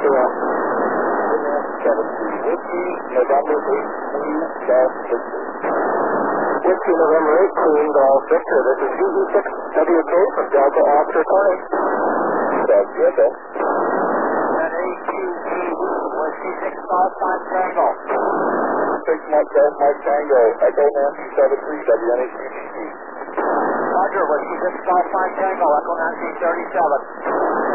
well. 73 Whiskey, November 18, Golf Victor. Whiskey, November 18, Golf Victor. This is VE6WK from Delta Oscar 20. That's UFO. And AQT, Whiskey 6 Golf Mike Tango. 6 Golf Mike Tango, Echo Nancy 73, WNHCGC. Roger, Whiskey 6 Golf Mike Tango, Echo Nancy 37.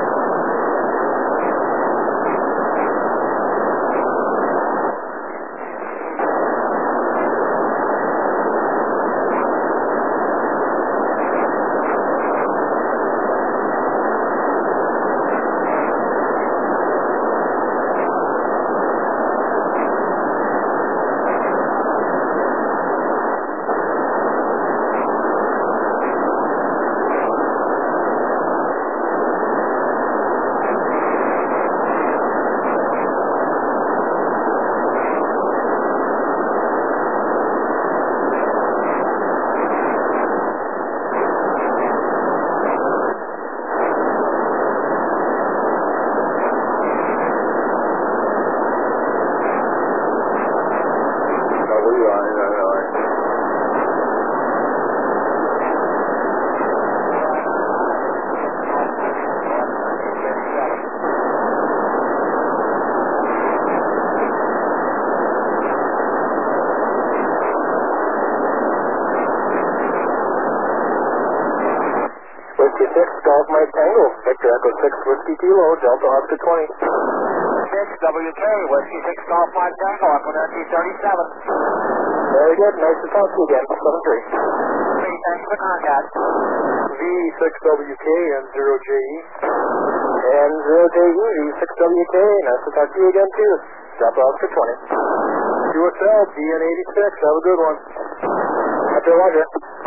Golf Mike Tango, Victor Echo 6 Whiskey Kilo, Delta Oscar 20. 6 WK, Whiskey 6 Golf Mike Tango, Echo Nancy 37. Very good, nice to talk to you again, 7-3. Thanks for contact. V6WK and 0JE. And 0JE, V6WK, nice to talk to you again too, Delta Oscar 20. QSL, DN86, have a good one. After Roger.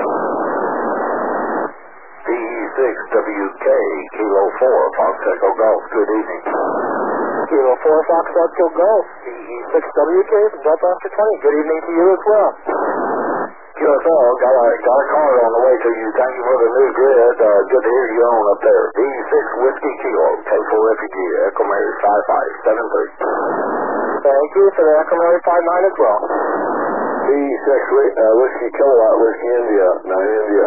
VE6WK, Kilo 4, Fox Echo Golf, good evening. Kilo 4, Fox Echo Golf, VE6WK from Delta Oscar 20, good evening to you as well. QSL, got a card on the way to you. Thank you for the new grid. Good to hear you on up there. VE6 Whiskey Kilo, K4 Refugee, Echo Mary 5573. Thank you for the Echo Mary 59 as well. VE6 Whiskey Kilowatt, Whiskey India, 9 India.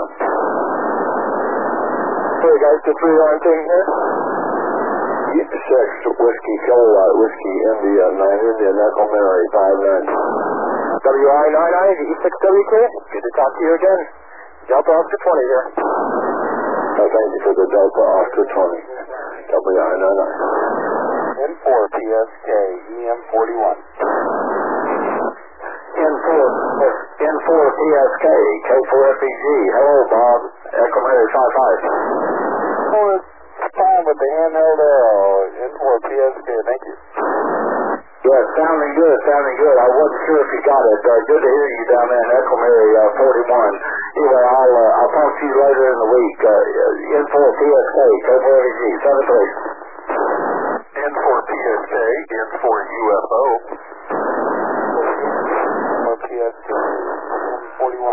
Hey guys, the 3-line thing here. VE6 Whiskey Kilowatt, Whiskey India, 9 India, Echo Mary 59. WI99, VE6WK, good to talk to you again. Delta Oscar 20 here. Thank you for the Delta Oscar 20. WI99. N4 PSK, EM41. N4 PSK, K4FEG. Hello, Bob. Echo Mary 55. Oh, it's fine with the handheld arrow. N4 PSK, thank you. Yeah, sounding good, sounding good. I wasn't sure if you got it. Good to hear you down there in Echo Mary 41. Anyway, I'll talk to you later in the week. N4 PSK, K4FEG, 73. N4 PSK, N4 UFO. PSK, 41.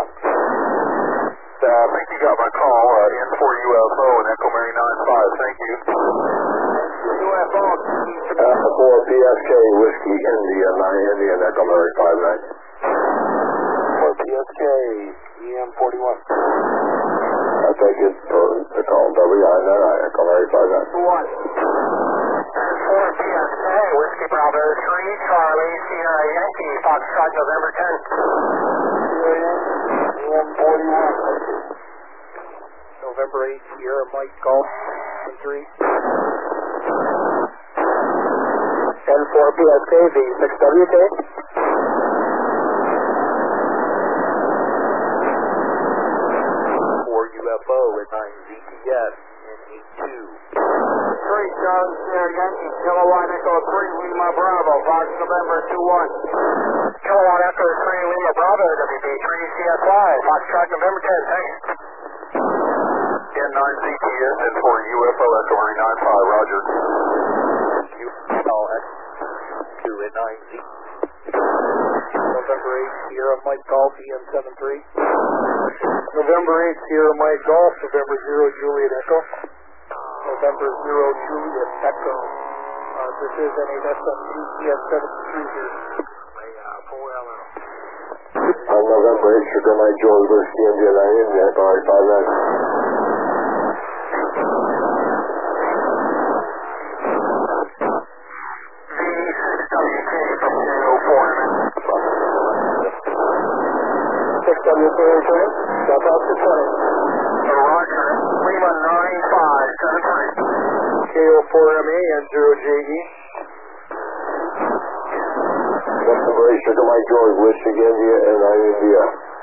I think you got my call, N4 UFO and Echo Mary 95. Thank you. UFO. 4 PSK, Whiskey India, 9 India, and Echo Mary 59. 4 PSK, EM41. I take it for the call, WI99, Echo Mary 59. 1. 4 PSK, Whiskey Bravo 3, Charlie, Sierra Yankee, Foxtrot, November 10th. Sierra Yankee, EM41. November 8, Sierra Mike Golf 3. N4 PSK, V6WK. 4 UFO at 9 ZTS and 82. 3 Charlie, Sierra Yankee, Kilowatt Echo 3, Lima Bravo, Fox November 21. Kilowatt Echo 3, Lima Bravo, WB3 CSY, Foxtrot, November 10th, thanks. N9 ZTS and 4 UFO Echo Mary 95, Roger. UFO X2 at 9 Z. November 8, Sierra Mike Golf, EM73. November 8, Sierra Mike Golf, November 0, Juliet Echo. November 0, Juliet Echo. This is N8SMG ES73 here. 4LL. On November 8, Sugar Mike George Whiskey India 9 India, Echo 6WK return. Drop off to 20. Roger. Lima 9573. KO4MA and 0JE. November 8, Sugar Mike George Whiskey India and 9 India.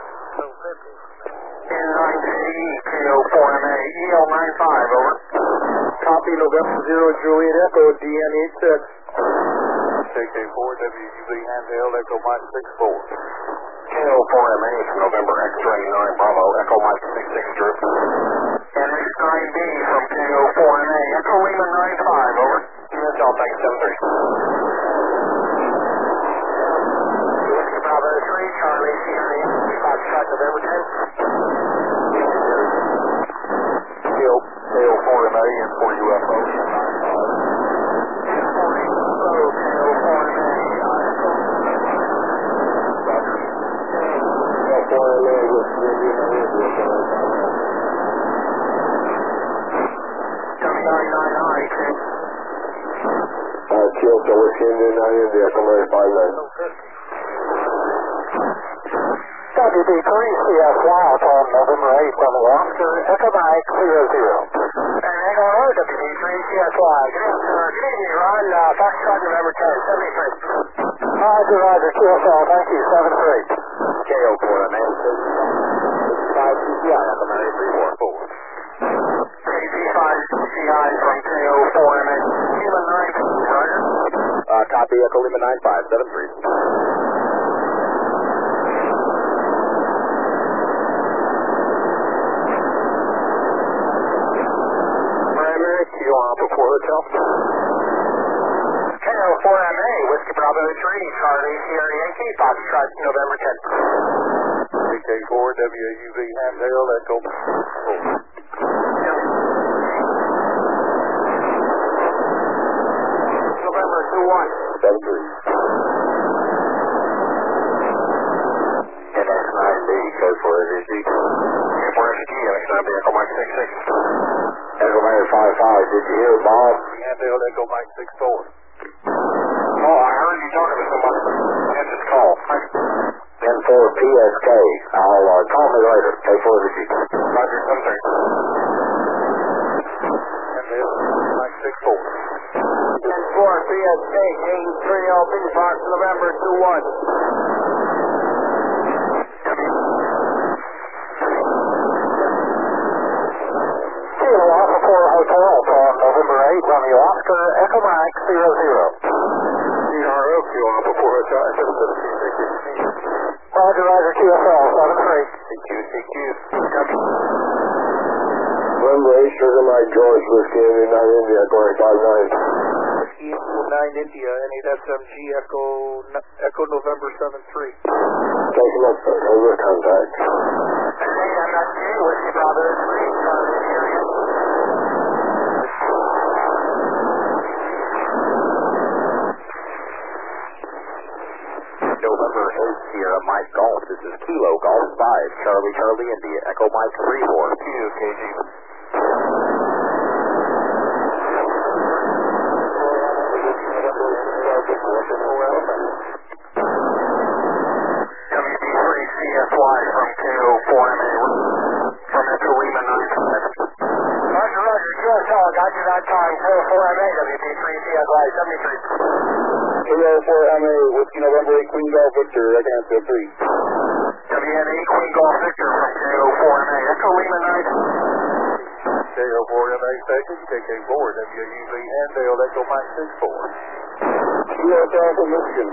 N9JE, KO4MA, EL95, over. Copy November 0 Juliet Echo DN86. KK4, WUV handheld, Echo Mike 64. KO4MA from November X-ray 9 Bravo, Echo Mike 66 Strip. NX9B from KO4MA, Echo Lima 95, over. Delta 73. Whiskey Bravo 3, Charlie Sierra Yankee, Foxtrot November 10. KO4MA and 4 UFO, Kyoto Whiskey India 9 India, Echo Mike 59. WB3 CSY from November 8 from the Oscar, Echo Mike 00. And Echo WB3 CSY. Good evening, Ron. Foxtrot November 10, 73. Roger, QSL, thank you, 7-3. KO4MA, 5 CCI, Echo Mike 344. KC5CI from KO4MA, Lima 9, Roger. Copy Echo Lima 9573. Primary, you on before hotel. KO4MA, Whiskey Bravo 3, Charlie Sierra Yankee, Foxtrot November 10. KK4, WUV handheld, Echo 4. November 2-1. 73. NX9B, code for SG. Code for SG, NX9B, Echo Mike 66. Echo Mike 55. Did you hear Bob? Handheld, Echo Mike 64. Oh, I heard you talking to somebody. That's his call. N4 PSK. I'll call me later. K4 SG. Roger, 73. Handheld, Echo Mike 64. N4 PSK, King 3LB, Fox November 2-1. Kilo Alpha 4 Hotel from November 8 from the Oscar, Echo Mike 00. CRO, Kilo Alpha 4 Hotel, Roger, QSL, 7-3. CQ. November 8, Sugar Mike George Whiskey India 9 India, Echo Mike 59. Whiskey 9 India, N8SMG, Echo November 7-3. Take him up, sir. Over contact. NXG, Whiskey Bravo 3, Charlie Sierra Yankee. November 8, Sierra Mike Golf. This is Kilo Golf 5, Charlie India, Echo Mike 34. KG. WB3CSY from KO4MA from Echo Lima 95. Roger, QSL, got you that time. KO4MA, WB3CSY 73. KO4MA, Whiskey November 8, Queen Golf Victor, I can answer 3. WNA, Queen Golf Victor from KO4MA, Echo Lima 9. KO4MA station, KK4, WUV handheld, Echo Mike 64. QSL from Michigan.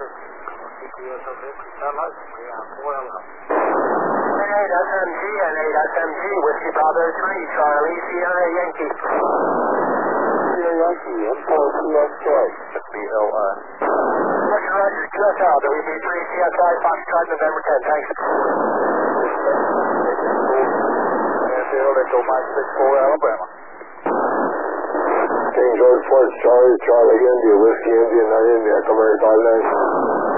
N8SMG, N8SMG, Whiskey Bravo 3, Charlie Sierra Yankee. Sierra Yankee, N4 PSK. BLI. Roger, QSL, WB3CSY, Foxtrot November 10, thanks. Handheld, Echo Mike 64, Alabama. King George Flight Charlie, Charlie India, Whiskey India, 9 India, Echo Mary 59.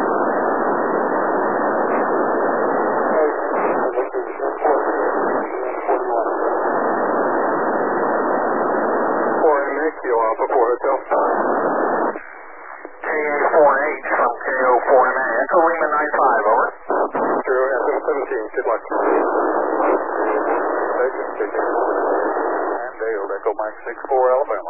Alpha 4 Hotel. KA4H from KO4MA. Echo Lima 95, over. Zero SM17, good luck. Station kicking. And Dale, Echo Mike 64, Alabama.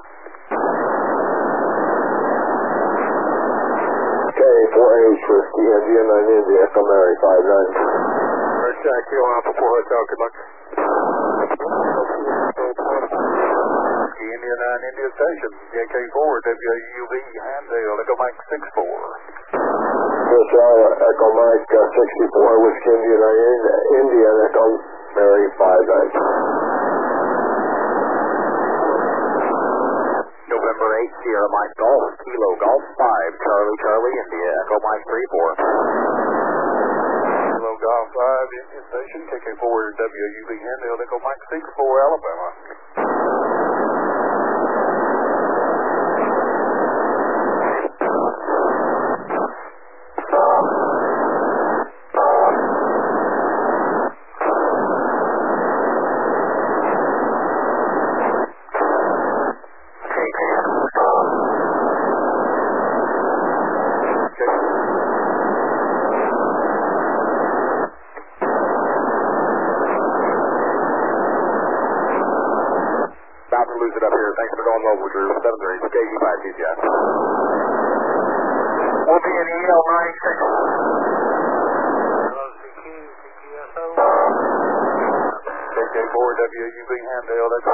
KA4H, Whiskey India, 9 India, Echo Mary 59. Red Jack, Kilo Alpha 4 Hotel, good luck. India 9 India Station, JK4, WUV, Handale, Echo Mike 64. Echo Mike 64, Whiskey India 9 India, Echo Mary 59. November 8, Sierra Mike Golf, Kilo Golf 5, Charlie Charlie India, Echo Mike 34. Kilo Golf 5, India Station, KK4, WUV, Handale, Echo Mike 64, Alabama. About to lose it up here. Thanks for going mobile, Drew. 7-3, KU5, TGI. We'll be in EL 96. KK4, WUV, Handale, that's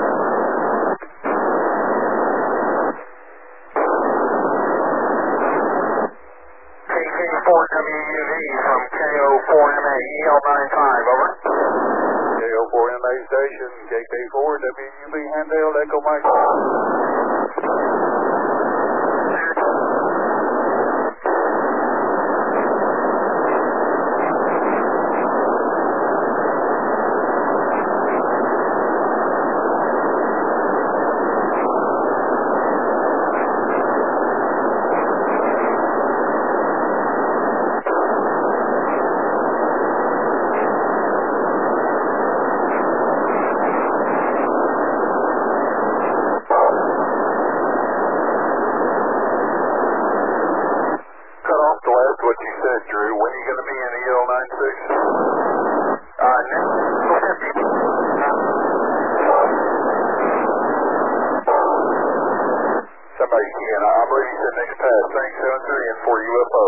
KK4 WUV from KO4MA, EL 95, over. KO4MA Station, KK4, WUV, Handale, Echo Mike. What you said, Drew. When are you going to be in EL 96? Somebody can. I'm ready to next pass. Thanks, 7-3 and 4 UFO.